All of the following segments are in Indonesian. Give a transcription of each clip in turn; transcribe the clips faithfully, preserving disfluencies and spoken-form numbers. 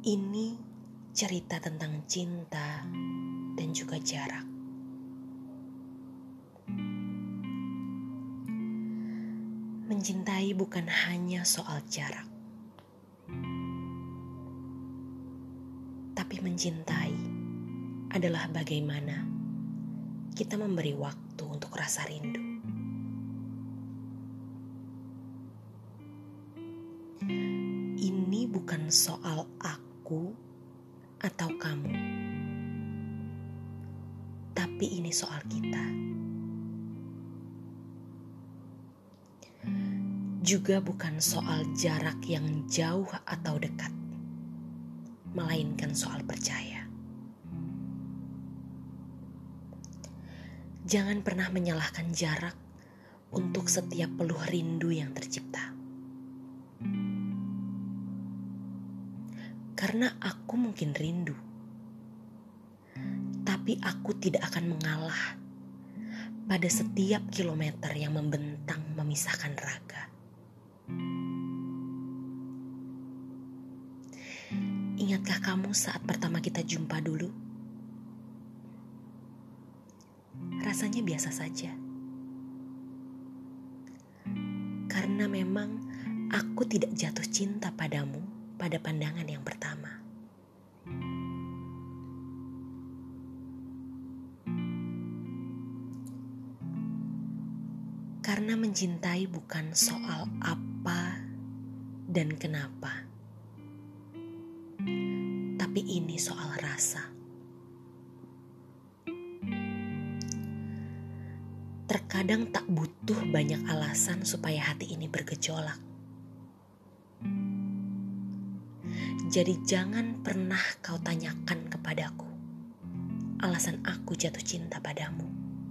Ini cerita tentang cinta dan juga jarak. Mencintai bukan hanya soal jarak, tapi mencintai adalah bagaimana kita memberi waktu untuk rasa rindu. Ini bukan soal aku atau kamu, tapi ini soal kita. Juga bukan soal jarak yang jauh atau dekat, melainkan soal percaya. Jangan pernah menyalahkan jarak untuk setiap peluh rindu yang tercipta. Karena aku mungkin rindu, tapi aku tidak akan mengalah pada setiap kilometer yang membentang memisahkan raga. Ingatkah kamu saat pertama kita jumpa dulu? Rasanya biasa saja. Karena memang aku tidak jatuh cinta padamu pada pandangan yang pertama. Karena mencintai bukan soal apa dan kenapa, tapi ini soal rasa. Terkadang tak butuh banyak alasan supaya hati ini bergejolak. Jadi jangan pernah kau tanyakan kepadaku alasan aku jatuh cinta padamu.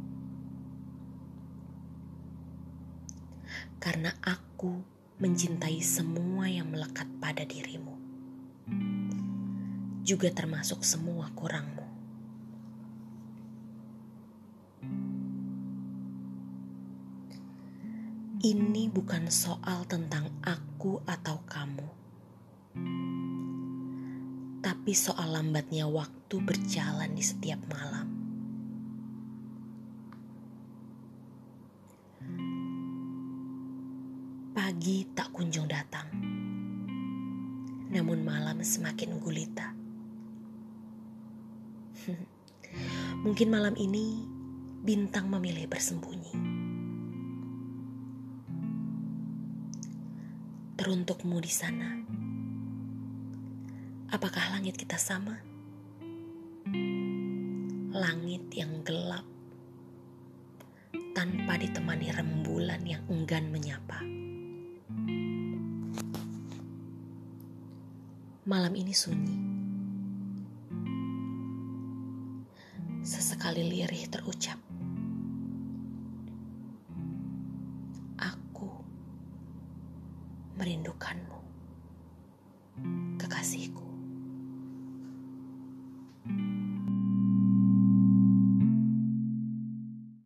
Karena aku mencintai semua yang melekat pada dirimu, juga termasuk semua kurangmu. Ini bukan soal tentang aku atau kamu, tapi soal lambatnya waktu berjalan di setiap malam. Pagi tak kunjung datang, namun malam semakin gulita. Mungkin malam ini bintang memilih bersembunyi. Teruntukmu di sana, apakah langit kita sama? Langit yang gelap, tanpa ditemani rembulan yang enggan menyapa. Malam ini sunyi. Sesekali lirih terucap, aku merindukanmu, kekasihku.